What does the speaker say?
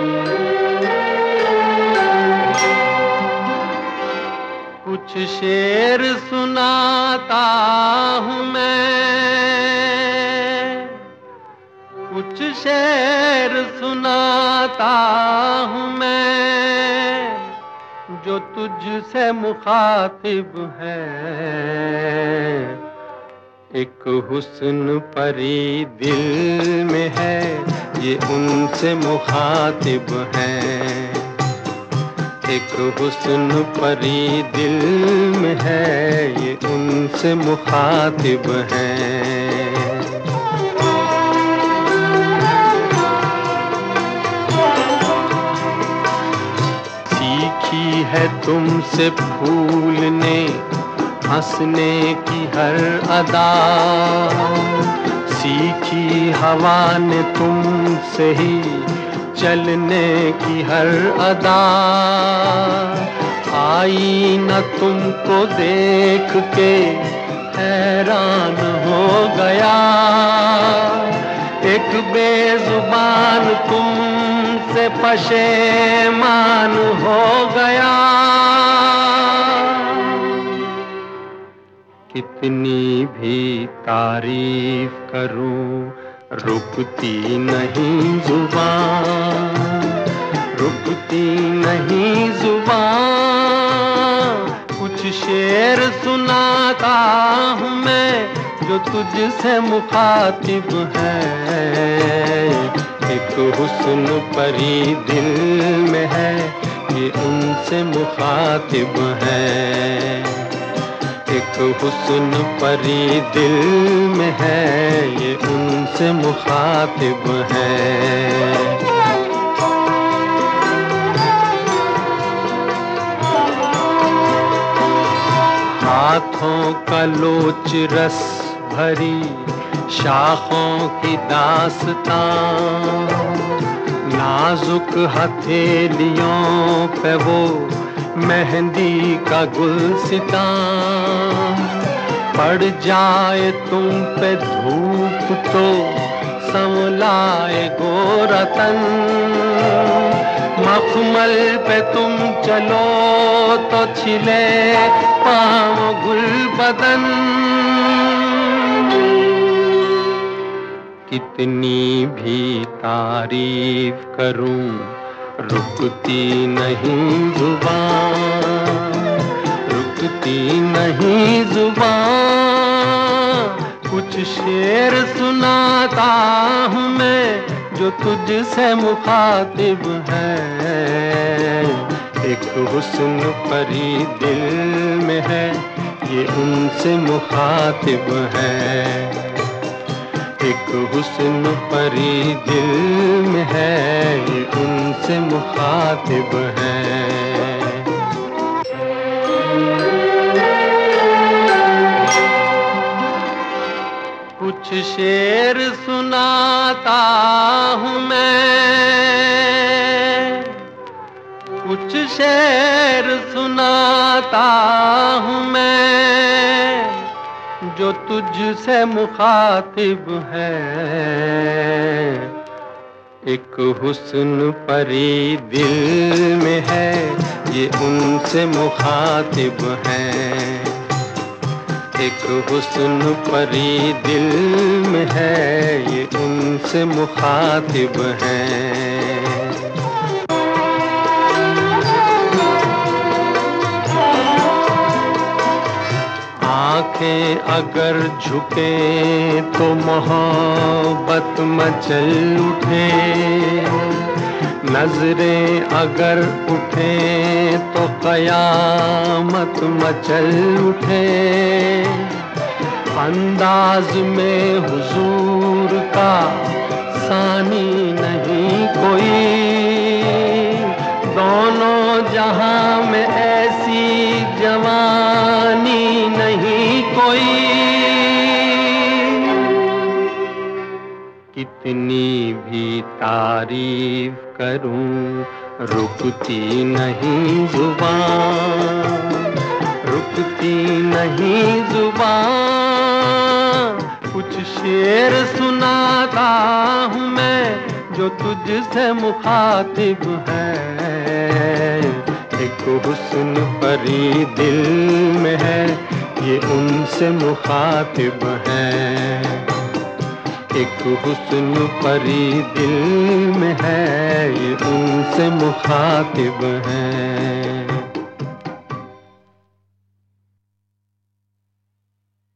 कुछ शेर सुनाता हूँ मैं, कुछ शेर सुनाता हूँ मैं, जो तुझसे मुखातिब है। एक हुस्न परी दिल में है, ये उनसे मुखातिब है। एक हुस्न परी दिल में है, ये उनसे मुखातिब है। सीखी है तुमसे फूलने हंसने की हर अदा, सीखी हवा ने तुमसे ही चलने की हर अदा। आई न तुमको देख के हैरान हो गया, एक बेजुबान तुमसे पशेमान हो गया। कितनी भी तारीफ करूं रुकती नहीं जुबान, रुकती नहीं जुबान। कुछ शेर सुनाता हूँ मैं, जो तुझसे मुखातिब है। एक हुस्न परी दिल में है, ये उनसे मुखातिब है। एक हुस्न परी दिल में है, ये उनसे मुखातिब है। हाथों का लोच रस भरी शाखों की दास्तां, नाजुक हथेलियों पे वो मेहंदी का गुलसितां। पड़ जाए तुम पे धूप तो संवलाए गोरा तन, मखमल पे तुम चलो तो छिले पाँव गुल बदन। कितनी भी तारीफ करूं रुकती नहीं जुबान, रुकती नहीं जुबान। कुछ शेर सुनाता हूँ मैं, जो तुझसे मुखातिब है। एक हुस्न परी दिल में है, ये उनसे मुखातिब है। एक हुस्न परी दिल में है, ये उनसे मुखातिब है। कुछ शेर सुनाता हूँ मैं, कुछ शेर सुनाता हूँ मैं, जो तुझसे मुखातिब है। एक हुस्न परी दिल में है, ये उनसे मुखातिब है। एक हुस्न परी दिल में है, ये उनसे मुखातिब है। आँखें अगर झुके तो मोहब्बत मचल उठे, नजरें अगर उठें तो कयामत मचल उठे। अंदाज में हुजूर का सानी नहीं कोई, दोनों जहां में ऐसी जवानी नहीं कोई। कितनी भी तारीफ करूं रुकती नहीं जुबान, रुकती नहीं जुबान। कुछ शेर सुनाता हूँ मैं, जो तुझसे मुखातिब है। एक हुस्न परी दिल में है, ये उनसे मुखातिब है। एक हुस्न परी दिल में है, ये उनसे मुखातिब है।